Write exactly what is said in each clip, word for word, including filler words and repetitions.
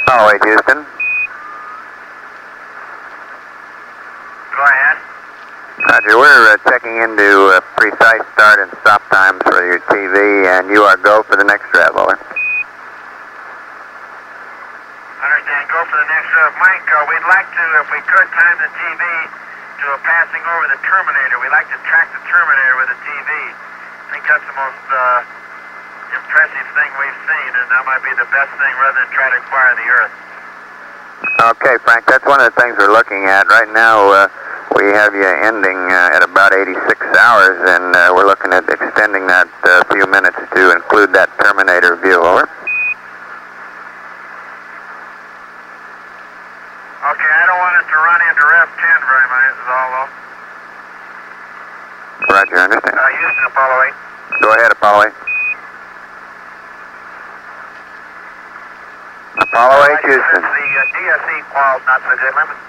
Apollo eight, Houston. Go ahead. Roger, we're uh, checking into uh, precise start and stop times for your T V, and you are go for the next rev, over. Understand, go for the next rev. Mike, uh, we'd like to, if we could, time the T V to a passing over the Terminator. We'd like to track the Terminator with the T V. I think that's the most uh, impressive thing we've seen, and that might be the best thing rather than try to acquire the Earth. Okay, Frank, that's one of the things we're looking at. Right now, uh, we have you ending uh, at about eighty-six hours, and uh, we're looking at extending that uh, few minutes to include that Terminator view, over. Okay, I don't want it to run into Rev ten very much, is all, though. Roger, understand. Uh, Houston, Apollo eight. Go ahead, Apollo eight. Apollo Uh, eight, Houston. The uh, D S E qual's not so good. Let me...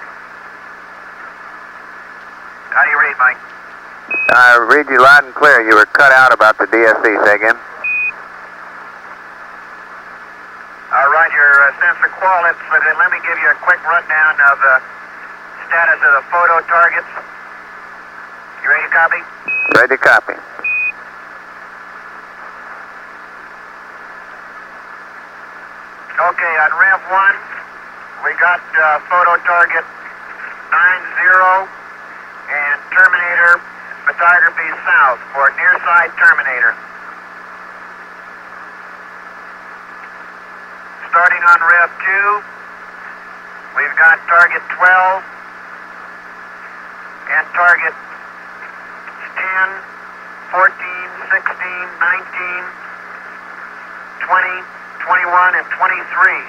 How do you read, Mike? I read you loud and clear. You were cut out about the D S E. Say again. Uh, Roger, uh, sensor qual, let's, uh, let me give you a quick rundown of the status of the photo targets. You ready to copy? Ready to copy. Okay, on Rev one, we got uh, photo target nine zero and Terminator photography south for near side Terminator. Starting on Rev two, we've got target twelve and target ten, fourteen, sixteen, nineteen, twenty, twenty-one, and twenty-three.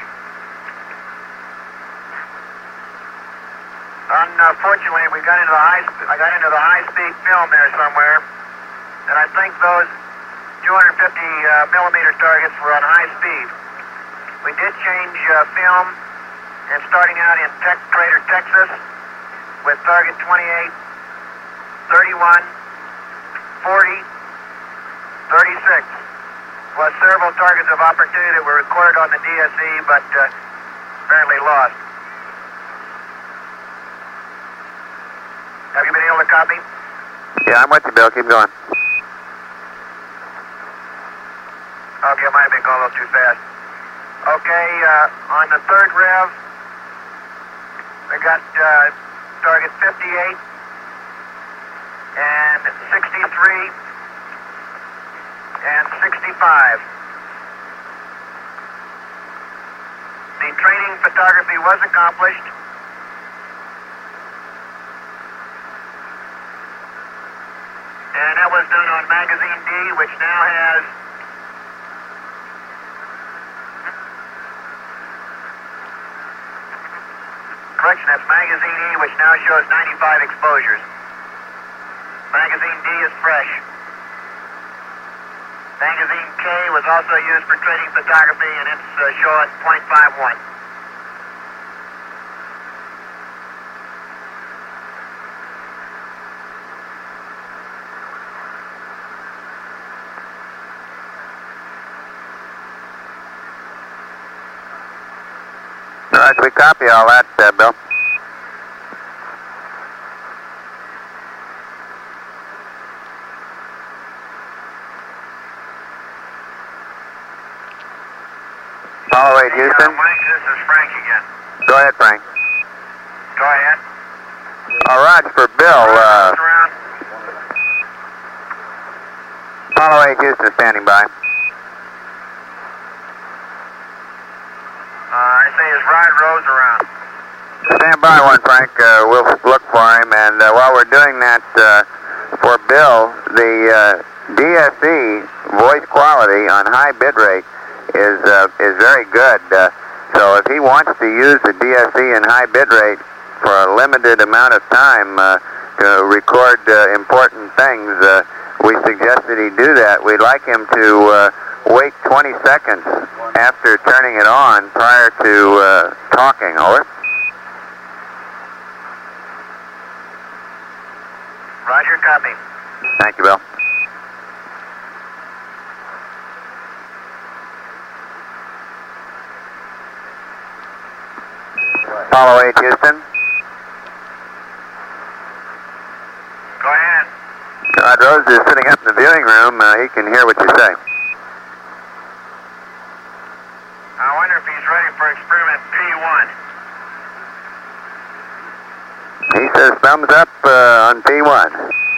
Unfortunately, we got into the high. I got into the high-speed film there somewhere, and I think those two hundred fifty uh, millimeter targets were on high speed. We did change uh, film, and starting out in Tech Crater, Texas, with target twenty-eight, thirty-one, forty, thirty-six. Was several targets of opportunity that were recorded on the D S E, but uh, apparently lost. Have you been able to copy? Yeah, I'm with you, Bill. Keep going. Okay, I might have been going a little too fast. Okay, uh, on the third rev, we got uh, target fifty-eight and sixty-three and sixty-five. The training photography was accomplished. And that was done on magazine D, which now has correction, that's magazine E, which now shows ninety-five exposures. Magazine D is fresh. Magazine K was also used for training photography, and it's uh, showing point five one. All right, we copy all that, uh, Bill. Apollo eight, Hey, Houston. uh, Mike, this is Frank again. Go ahead, Frank. Go ahead. All right, for Bill. Uh, around. Apollo eight, Houston, standing by. Uh, I say is Rod Rose around. Stand by one, Frank. Uh, we'll look for him. And uh, while we're doing that, uh, for Bill, the uh, D S E voice quality on high bit rate is uh, is very good. Uh, so if he wants to use the D S E in high bit rate for a limited amount of time uh, to record uh, important things, uh, we suggest that he do that. We'd like him to uh, wait twenty seconds after turning it on prior to uh, talking. Over. Roger, copy. Thank you, Bill. Apollo eight, Houston. Go ahead. Rod Rose is sitting up in the viewing room. Uh, he can hear what you say. I wonder if he's ready for experiment P one. He says thumbs up uh, on P one.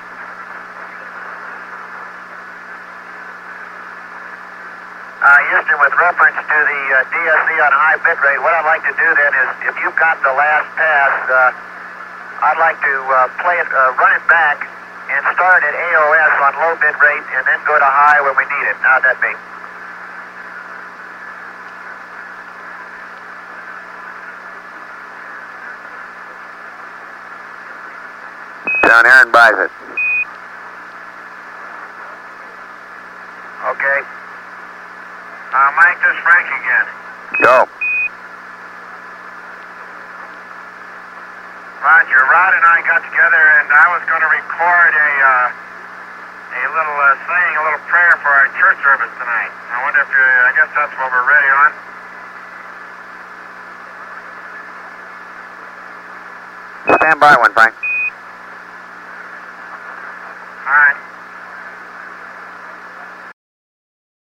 Uh, Houston, with reference to the uh, D S C on high bit rate, what I'd like to do then is, if you've got the last pass, uh, I'd like to uh, play it, uh, run it back, and start at A O S on low bit rate, and then go to high when we need it. How'd that be? John Aaron buys it. Okay. Uh, Mike, this is Frank again. Go. Roger, Rod and I got together, and I was going to record a uh, a little uh, saying, a little prayer for our church service tonight. I wonder if you're, I guess that's what we're ready on. Stand by one, Frank.